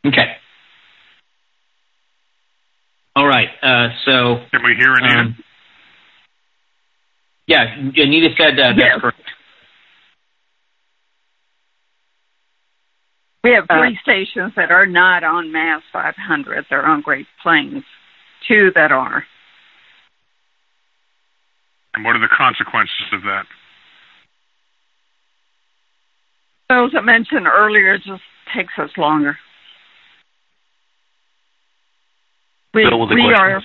Okay. All right. So can we hear Anita? Yeah, Anita said that's correct. We have 3 stations that are not on Mass 500. They're on Great Plains. 2 that are. And what are the consequences of that? So, as I mentioned earlier, it just takes us longer. We are,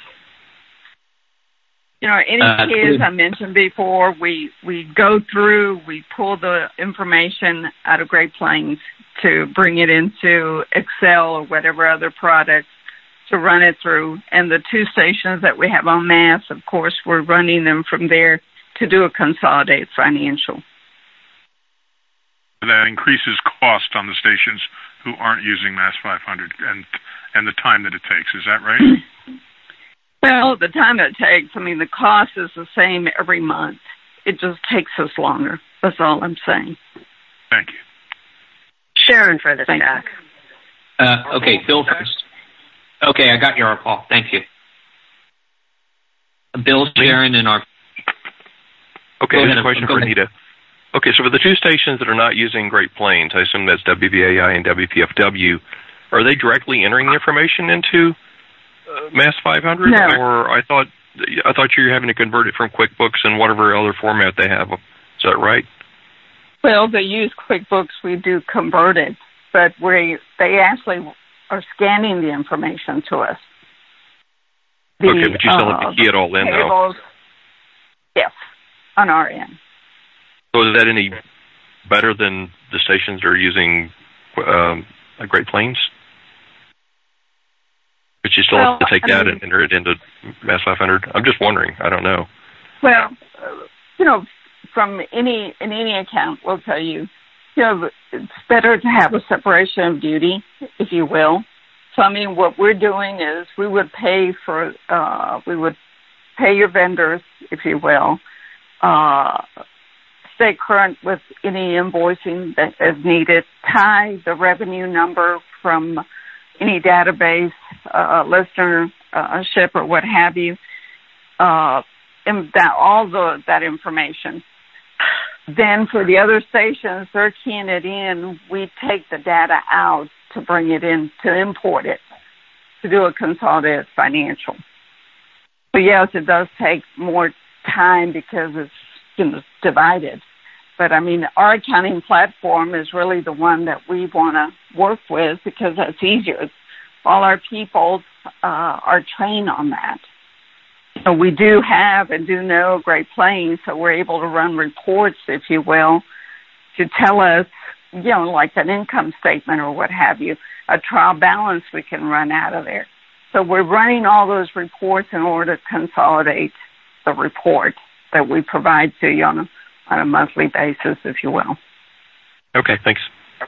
any key, as I mentioned before, we go through, we pull the information out of Great Plains to bring it into Excel or whatever other products to run it through. And the 2 stations that we have on Mass, of course, we're running them from there to do a consolidated financial. That increases cost on the stations who aren't using Mass 500 and the time that it takes. Is that right? Well, the time it takes, the cost is the same every month. It just takes us longer. That's all I'm saying. Thank you. Sharon for the stack. Okay, Bill first. Okay, I got your call. Thank you. Bill, Sharon, and our... Okay, here's a question for Anita. Okay, so for the 2 stations that are not using Great Plains, I assume that's WBAI and WPFW, are they directly entering the information into Mass 500? No. Or I thought you were having to convert it from QuickBooks and whatever other format they have. Is that right? Well, they use QuickBooks. We do convert it, but they actually are scanning the information to us. Okay, but you still have to key it all in, though. Yes, on our end. So is that any better than the stations that are using Great Plains? But you still have to take that and enter it into Mass 500? I'm just wondering. I don't know. Well, from in any account, we'll tell you, it's better to have a separation of duty, if you will. So, what we're doing is we would pay your vendors, if you will, stay current with any invoicing that is needed, tie the revenue number from any database, listenership, or what have you, and that information. Then for the other stations, they're keying it in. We take the data out to bring it in, to import it, to do a consolidated financial. So yes, it does take more time because it's divided. But our accounting platform is really the one that we want to work with because that's easier. All our people are trained on that. So we do have and do know Great Plains, so we're able to run reports, if you will, to tell us, like an income statement or what have you, a trial balance we can run out of there. So we're running all those reports in order to consolidate the report that we provide to you on a monthly basis, if you will. Okay, thanks.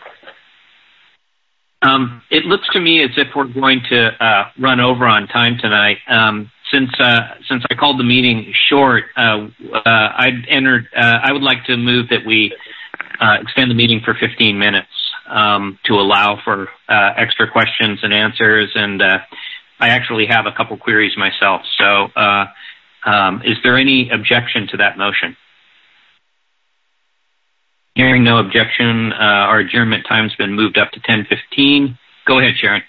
It looks to me as if we're going to run over on time tonight. Since I called the meeting short, I would like to move that we extend the meeting for 15 minutes to allow for extra questions and answers. And I actually have a couple queries myself. So is there any objection to that motion? Hearing no objection, our adjournment time's been moved up to 10:15. Go ahead, Sharon.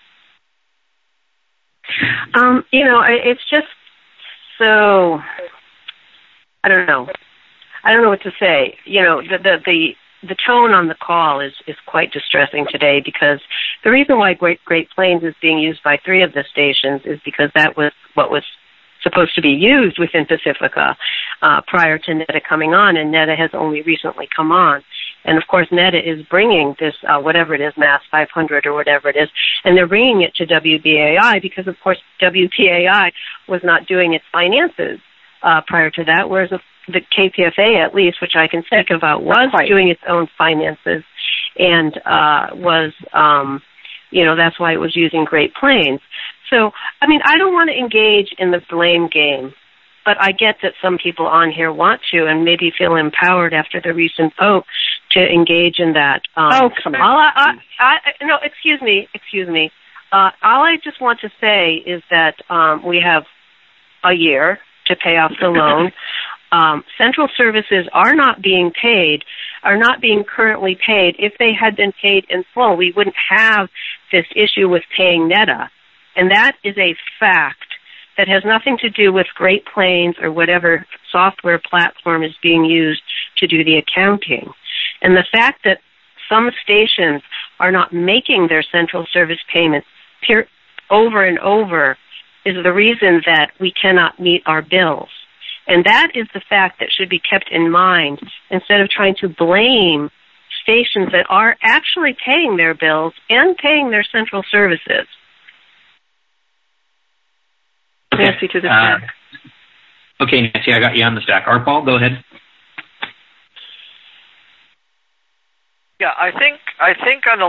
It's just so, I don't know what to say. The tone on the call is quite distressing today because the reason why Great Plains is being used by 3 of the stations is because that was what was supposed to be used within Pacifica prior to NETA coming on, and NETA has only recently come on. And, of course, NETA is bringing this, whatever it is, Mass 500 or whatever it is, and they're bringing it to WBAI because, of course, WBAI was not doing its finances prior to that, whereas the KPFA, at least, which I can speak about, was doing its own finances and was, that's why it was using Great Plains. So, I don't want to engage in the blame game, but I get that some people on here want to and maybe feel empowered after the recent vote to engage in that. Come on. No, excuse me. All I just want to say is that we have a year to pay off the loan. Central services are not being currently paid. If they had been paid in full, we wouldn't have this issue with paying NETA. And that is a fact that has nothing to do with Great Plains or whatever software platform is being used to do the accounting. And the fact that some stations are not making their central service payments over and over is the reason that we cannot meet our bills. And that is the fact that should be kept in mind instead of trying to blame stations that are actually paying their bills and paying their central services. Okay. Nancy to the stack. Okay, Nancy, I got you on the stack. Arpal, go ahead. Yeah, I think on the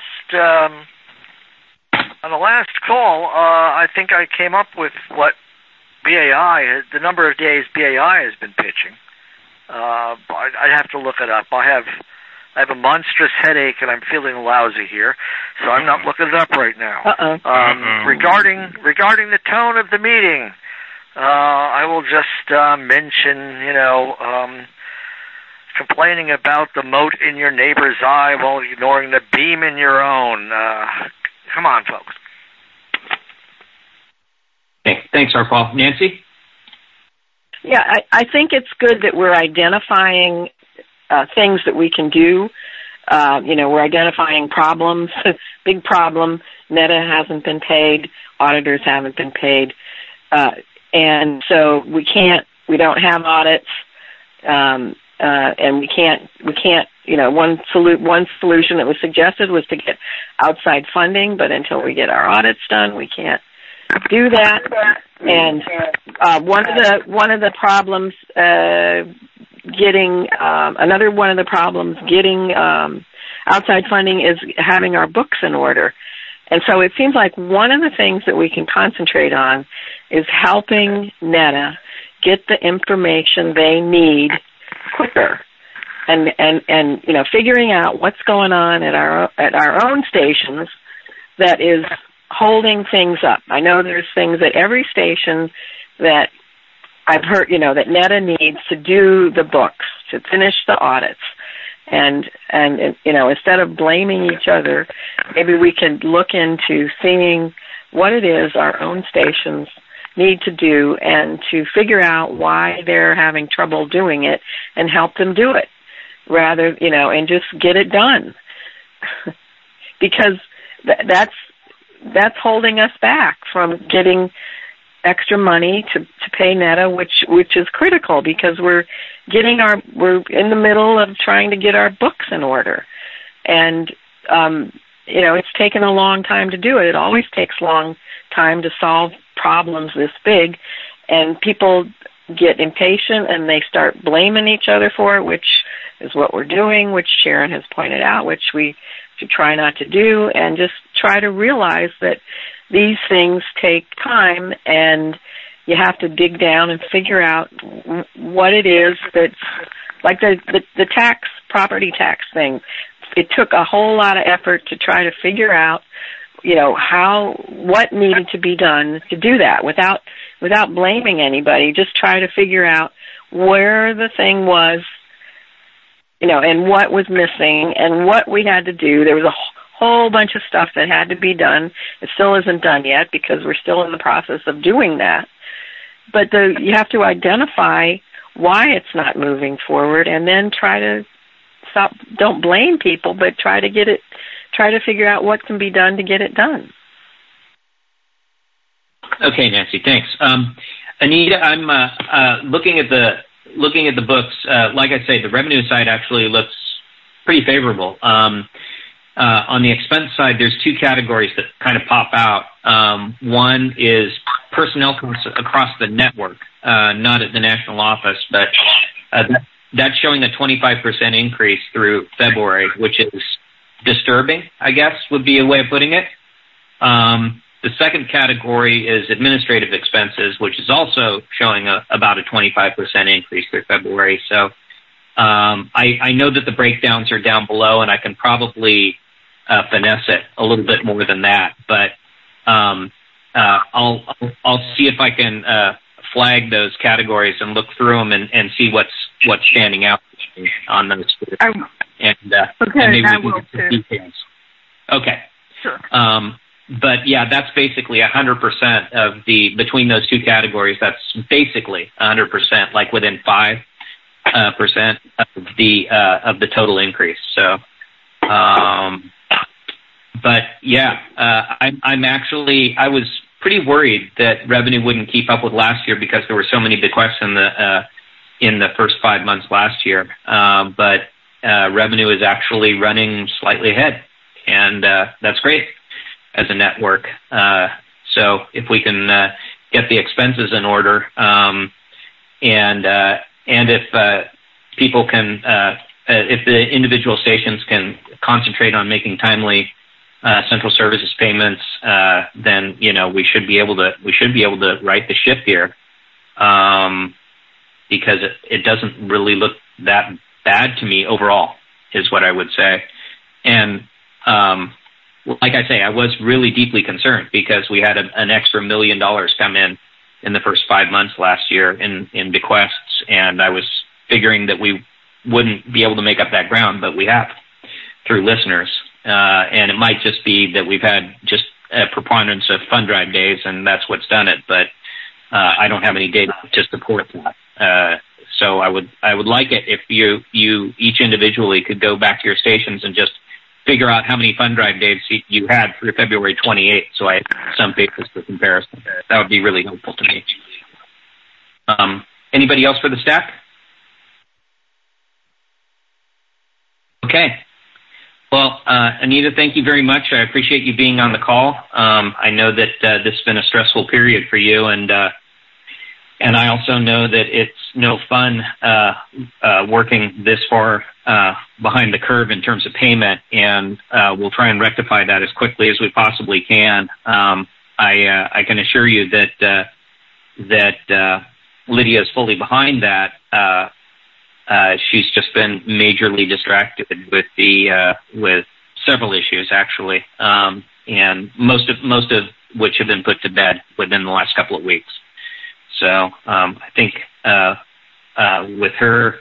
last call, I think I came up with what BAI, the number of days BAI has been pitching. I'd have to look it up. I have a monstrous headache and I'm feeling lousy here, so I'm not looking it up right now. Regarding the tone of the meeting, I will just mention, complaining about the mote in your neighbor's eye while ignoring the beam in your own. Come on, folks. Thanks, Arpal. Nancy? Yeah, I think it's good that we're identifying things that we can do. We're identifying problems. Big problem. NETA hasn't been paid. Auditors haven't been paid. And so we don't have audits. And we can't, one solution that was suggested was to get outside funding, but until we get our audits done, we can't do that. And one of the problems getting outside funding is having our books in order. And so it seems like one of the things that we can concentrate on is helping NETA get the information they need quicker, and figuring out what's going on at our own stations that is holding things up. I know there's things at every station that I've heard, that NETA needs to do the books, to finish the audits, and instead of blaming each other, maybe we could look into seeing what it is our own stations need to do and to figure out why they're having trouble doing it and help them do it rather, and just get it done. Because that's holding us back from getting extra money to pay NETA, which is critical because we're in the middle of trying to get our books in order. And, it's taken a long time to do it. It always takes a long time to solve problems this big, and people get impatient and they start blaming each other for it, which is what we're doing, which Sharon has pointed out, which we should try not to do, and just try to realize that these things take time and you have to dig down and figure out what it is that's like the property tax thing. It took a whole lot of effort to try to figure out what needed to be done to do that without blaming anybody. Just try to figure out where the thing was, and what was missing and what we had to do. There was a whole bunch of stuff that had to be done. It still isn't done yet because we're still in the process of doing that. But you have to identify why it's not moving forward and then try to stop. Don't blame people, but try to figure out what can be done to get it done. Okay, Nancy, thanks. Anita, I'm looking at the books. Like I say, the revenue side actually looks pretty favorable. On the expense side, there's two categories that kind of pop out. One is personnel costs across the network, not at the national office, but that's showing a 25% increase through February, which is disturbing, I guess, would be a way of putting it. The second category is administrative expenses, which is also showing about a 25% increase through February. So I know that the breakdowns are down below, and I can probably finesse it a little bit more than that. But I'll see if I can flag those categories and look through them and see what's standing out on those. And maybe we can get some details. Okay. Sure. But yeah, that's basically 100% of between those two categories. That's basically 100%, like within 5% of the total increase. So, but yeah, I was pretty worried that revenue wouldn't keep up with last year because there were so many bequests in the first 5 months last year. But revenue is actually running slightly ahead, and that's great as a network. So if we can get the expenses in order, and if people can, if the individual stations can concentrate on making timely central services payments, then we should be able to right the ship here, because it doesn't really look that bad to me overall, is what I would say. And like I say, I was really deeply concerned because we had an extra $1 million come in the first 5 months last year in bequests, and I was figuring that we wouldn't be able to make up that ground, but we have through listeners. And it might just be that we've had just a preponderance of fund drive days, and that's what's done it. But I don't have any data to support that. So I would like it if you each individually could go back to your stations and just figure out how many fund drive days you had through February 28th, so I have some basis for comparison. That would be really helpful to me. Anybody else for the stack? Okay. Well, Anita, thank you very much. I appreciate you being on the call. I know that this has been a stressful period for you, and I also know that it's no fun working this far behind the curve in terms of payment, and we'll try and rectify that as quickly as we possibly can. I can assure you that Lydia is fully behind that. She's just been majorly distracted with several issues, actually, and most of which have been put to bed within the last couple of weeks. So I think with her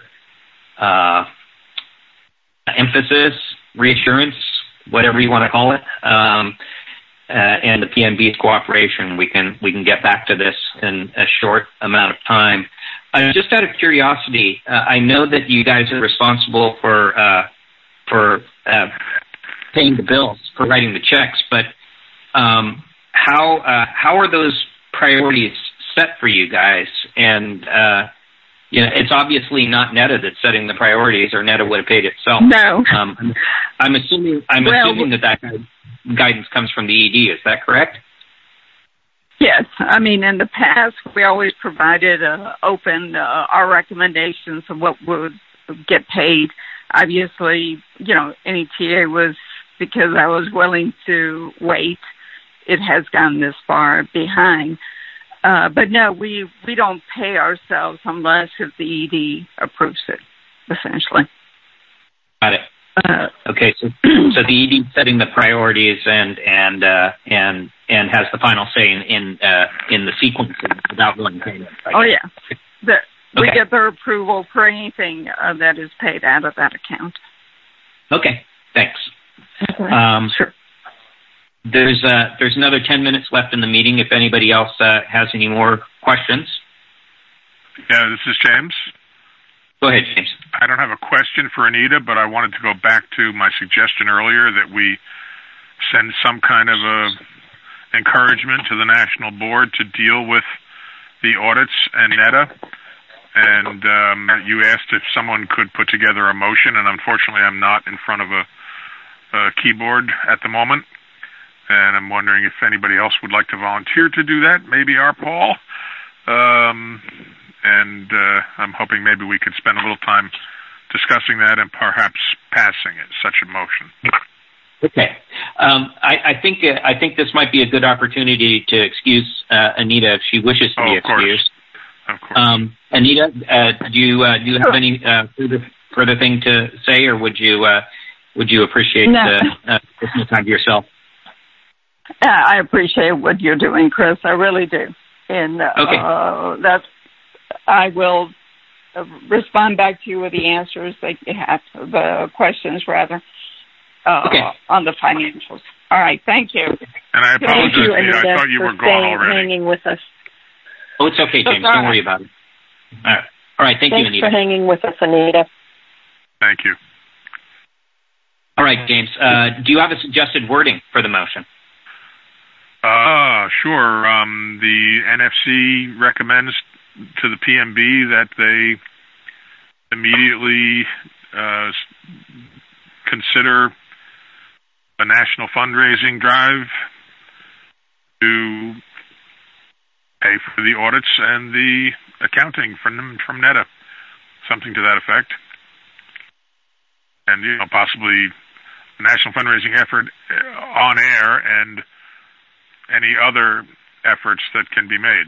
emphasis, reassurance, whatever you want to call it, and the PNB's cooperation, we can get back to this in a short amount of time. Just out of curiosity, I know that you guys are responsible for paying the bills, for writing the checks, but how are those priorities set for you guys? And it's obviously not NETA that's setting the priorities, or NETA would have paid itself. No. I'm assuming that guidance comes from the ED. Is that correct? Yes. I mean, in the past, we always provided open our recommendations of what would get paid. Obviously, NETA was, because I was willing to wait, it has gone this far behind. But no, we don't pay ourselves unless if the ED approves it, essentially. Got it. Okay, so the ED setting the priorities and has the final say in the sequence without going payment. Oh yeah, we get their approval for anything that is paid out of that account. Okay, thanks. Okay. Sure. There's another 10 minutes left in the meeting. If anybody else has any more questions. Yeah, this is James. Go ahead, James. I don't have a question for Anita, but I wanted to go back to my suggestion earlier that we send some kind of encouragement to the National Board to deal with the audits and NETA. And you asked if someone could put together a motion, and unfortunately I'm not in front of a keyboard at the moment. And I'm wondering if anybody else would like to volunteer to do that, maybe our Paul. And I'm hoping maybe we could spend a little time discussing that and perhaps passing it, such a motion. Okay. I think this might be a good opportunity to excuse Anita if she wishes to be excused. Of course. Anita, do you have any further thing to say, or would you appreciate listening time to yourself? I appreciate what you're doing, Chris. I really do. And I will respond back to you with the answers that you have, the questions rather, on the financials. All right, thank you. And I apologize, Anita. I thought you were gone already. Hanging with us. Oh, it's okay, James. Don't worry about it. All right. Thank you, Anita. Thanks for hanging with us, Anita. Thank you. All right, James. Do you have a suggested wording for the motion? Sure. The NFC recommends to the PNB that they immediately consider a national fundraising drive to pay for the audits and the accounting from NEDA, something to that effect. And, possibly a national fundraising effort on air and any other efforts that can be made.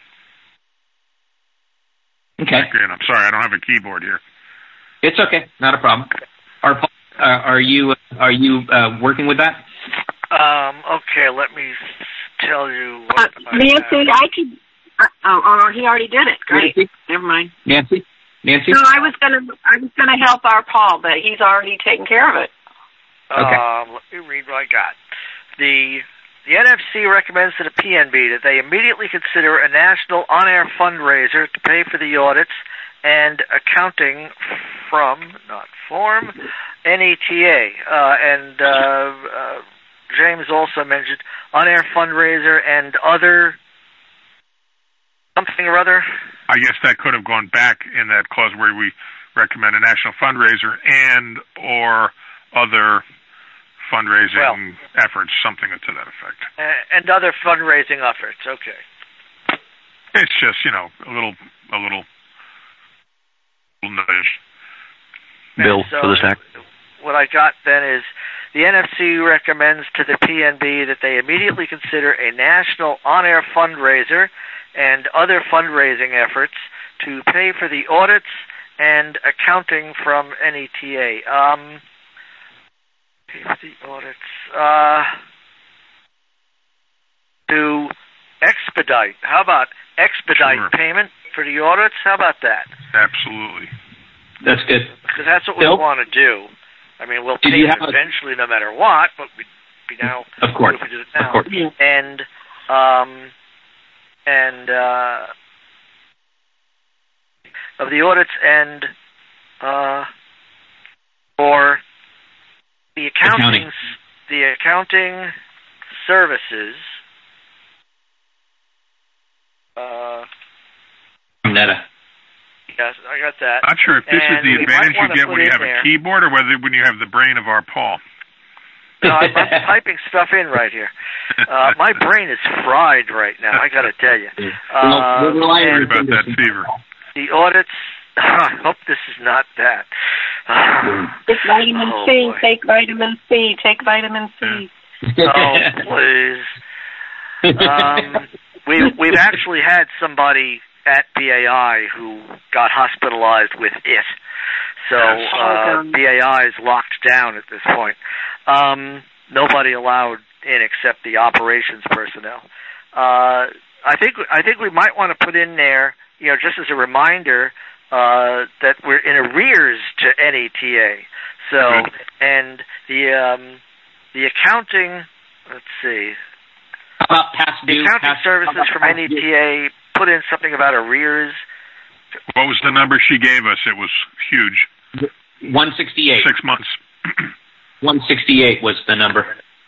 Okay. And I'm sorry, I don't have a keyboard here. It's okay. Not a problem. Are you working with that? Okay, let me tell you what Nancy, I could... he already did it. Great. Nancy? Never mind. Nancy? No, I was gonna help our Paul, but he's already taken care of it. Okay. Let me read what I got. The NFC recommends to the PNB that they immediately consider a national on-air fundraiser to pay for the audits and accounting from, not form, NETA. James also mentioned on-air fundraiser and other something or other. I guess that could have gone back in that clause where we recommend a national fundraiser and or other fundraising efforts, something to that effect. And other fundraising efforts, okay. It's just, a little nudge. Bill, for the stack. What I got then is the NFC recommends to the PNB that they immediately consider a national on-air fundraiser and other fundraising efforts to pay for the audits and accounting from NETA. Pay for the audits. To expedite. How about expedite payment for the audits? How about that? Absolutely. That's good. Because that's what Bill? we want to do. I mean, we'll pay it eventually no matter what, but we now... Of course. If we do it now. Of course. And of the audits and for the accounting services from NEDA. Yes, I got that. Not sure if this is the advantage you get when you have a keyboard or whether when you have the brain of our Paul. No, I'm typing stuff in right here. My brain is fried right now, I got to tell you. Sorry about that fever. The audits, I hope this is not that. Take vitamin C, boy. Take vitamin C, take vitamin C. Oh, please. We've actually had somebody at BAI who got hospitalized with it. So BAI is locked down at this point. Nobody allowed in except the operations personnel. I think we might want to put in there, just as a reminder, that we're in arrears to NETA. So, and the accounting, let's see. How about past due? The accounting services from NETA put in something about arrears. What was the number she gave us? It was huge. 168. 6 months. 168 was the number.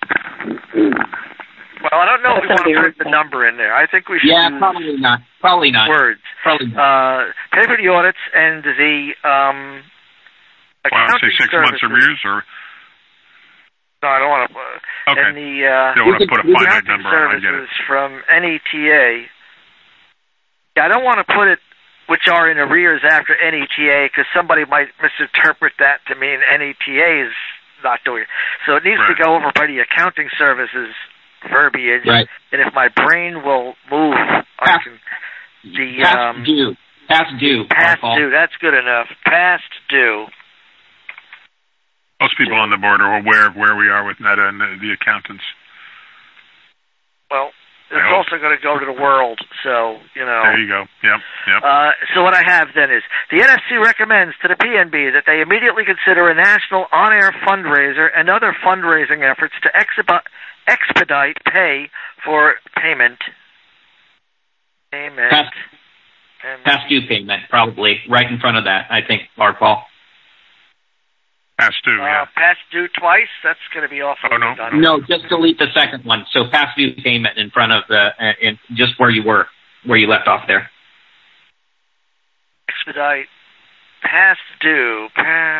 Well, I don't know if we want to put the number in there. I think we should use probably not. Probably not. Words. Probably not. Pay for the audits and the accounting say 6 months arrears, or? No, I don't want to. Okay. And you don't want to put a finite number on. I get it. From NETA. I don't want to put it, which are in arrears after NETA, because somebody might misinterpret that to mean NETA is not doing it. So it needs to go over by the accounting services verbiage. Right. And if my brain will move, I can. Past due. Past due. Past due. That's good enough. Past due. Most people on the board are aware of where we are with NEDA and the accountants. Well, it's also going to go to the world, so, There you go. Yep. So what I have then is, the NFC recommends to the PNB that they immediately consider a national on-air fundraiser and other fundraising efforts to expedite payment. Past due payment, probably, right in front of that, I think, Paul. Past due, yeah. Past due twice? That's going to be awful. Oh, no. No, just delete the second one. So past due payment in front of just where you left off there. Expedite past due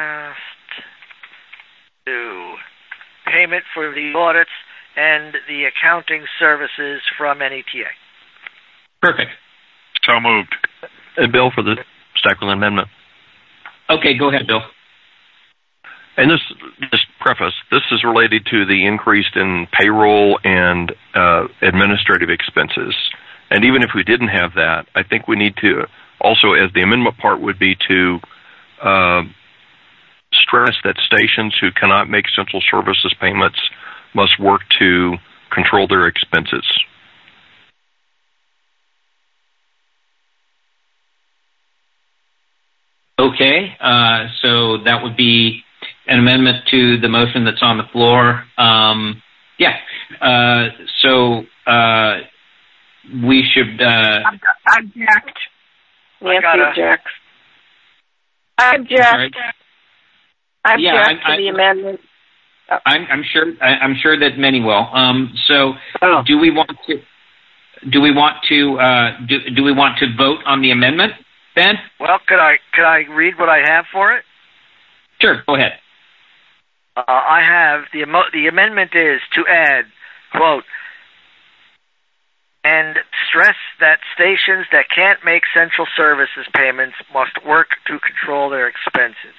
payment for the audits and the accounting services from NETA. Perfect. So moved. And Bill, for the Stackerland amendment. Okay, go ahead, Bill. And this preface, this is related to the increase in payroll and administrative expenses. And even if we didn't have that, I think we need to also, as the amendment part would be, to stress that stations who cannot make central services payments must work to control their expenses. Okay, so that would be an amendment to the motion that's on the floor. So we should... Object. Nancy objects. I object. I object to the amendment. I'm sure that many will. Do we want to vote on the amendment, Ben? Well, could I read what I have for it? Sure, go ahead. I have the amendment is to add, quote, and stress that stations that can't make central services payments must work to control their expenses.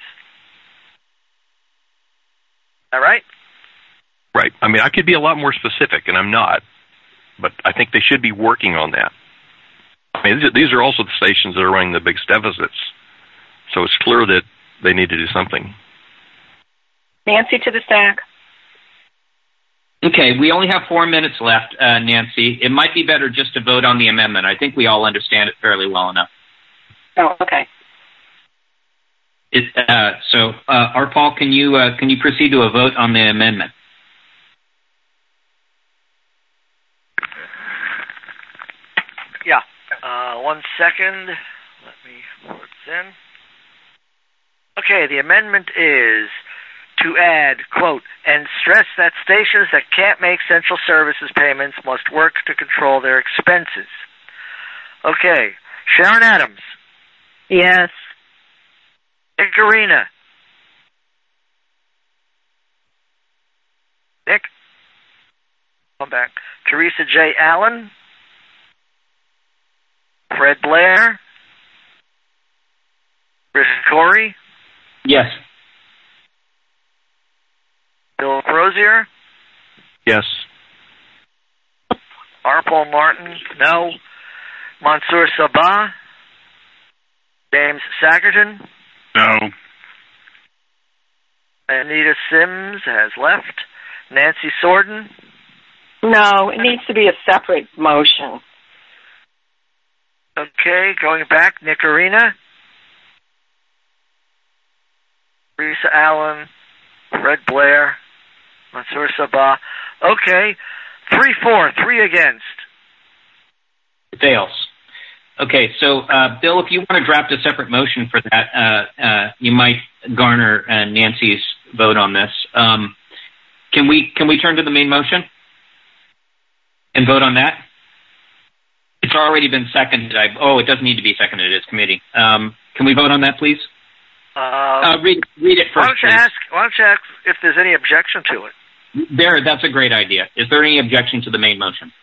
All right? Right. I mean, I could be a lot more specific, and I'm not, but I think they should be working on that. I mean, these are also the stations that are running the biggest deficits, so it's clear that they need to do something. Nancy to the stack. Okay, we only have 4 minutes left, Nancy. It might be better just to vote on the amendment. I think we all understand it fairly well enough. Oh, okay. Paul, can you proceed to a vote on the amendment? Yeah. 1 second. Let me words in. Okay, the amendment is to add, quote, and stress that stations that can't make central services payments must work to control their expenses. Okay. Sharon Adams. Yes. Nick Arena. Nick? Come back. Teresa J. Allen. Fred Blair. Chris Corey. Yes. Bill Crozier. Yes. R. Paul Martin. No. Mansour Sabah. James Sagerton. No. Anita Sims has left. Nancy Sorden. No, it needs to be a separate motion. Okay, going back, Nick Arena. Teresa Allen. Fred Blair. Mansour Sabah. Okay, 3-4, 3 against. It fails. Okay, so Bill, if you want to draft a separate motion for that, you might garner Nancy's vote on this. Can we turn to the main motion and vote on that? It's already been seconded. It doesn't need to be seconded. It's committee. Can we vote on that, please? Read it first. Why don't you ask if there's any objection to it? That's a great idea. Is there any objection to the main motion?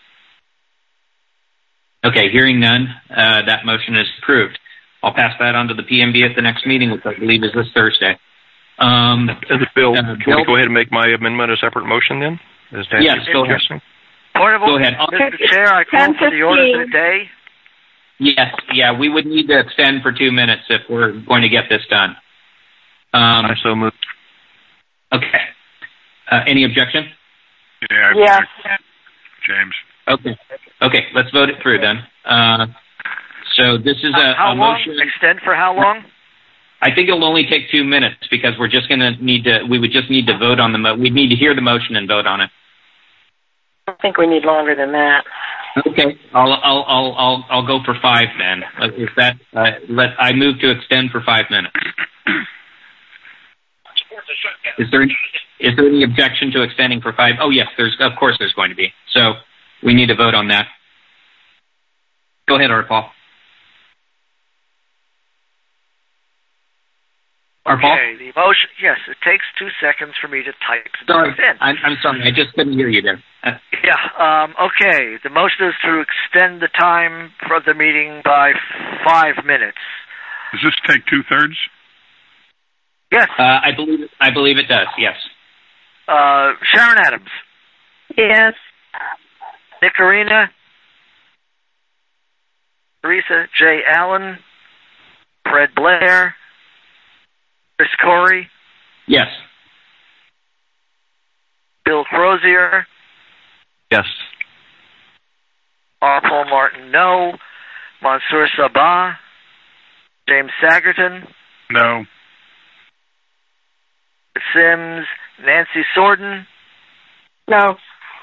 Okay, hearing none, that motion is approved. I'll pass that on to the PMB at the next meeting, which I believe is this Thursday. Bill, can we go ahead and make my amendment a separate motion then? Yes, go ahead. Go ahead. Mr. Chair, I call for the order of the day. Yes, we would need to extend for 2 minutes if we're going to get this done. I so moved. Okay. Any objection? Yeah. Yes. James. Okay. Let's vote it through then. So this is how a long? motion. Extend for how long? I think it'll only take 2 minutes because we're just going to we would just need to vote on we'd need to hear the motion and vote on it. I think we need longer than that. Okay. I'll go for 5 then. Is that I move to extend for 5 minutes. Is there any objection to extending for 5? Oh yes, of course there's going to be. So we need to vote on that. Go ahead, Paul. Okay, the motion. Yes, it takes 2 seconds for me to type. Sorry, I'm sorry. I just couldn't hear you there. Yeah. Okay. The motion is to extend the time for the meeting by 5 minutes. Does this take 2/3? Yes. I believe it does. Yes. Sharon Adams. Yes. Nick Arena. Teresa J. Allen. Fred Blair. Chris Corey. Yes. Bill Crozier. Yes. R. Paul Martin, no. Mansour Sabah. James Sagerton. No. Sims. Nancy Sorden. No.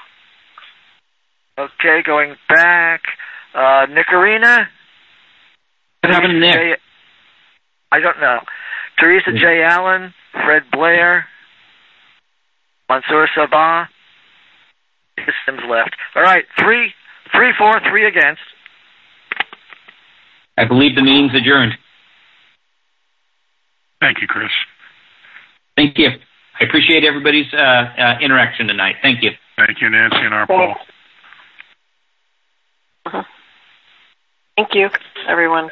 Okay, going back. Nick Arena. What happened to Nick? I don't know. Teresa J. Allen. Fred Blair. Mansour Sabah. Sims left. All right, 3 for, 3 against. I believe the meeting's adjourned. Thank you, Chris. Thank you. I appreciate everybody's interaction tonight. Thank you. Thank you, Nancy and our Paul. Thank you, everyone.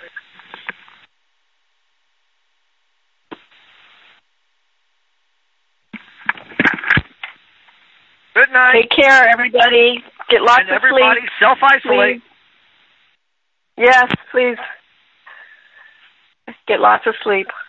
Good night. Take care, everybody. Get lots of everybody sleep. Self-isolate. Please. Yes, please. Get lots of sleep.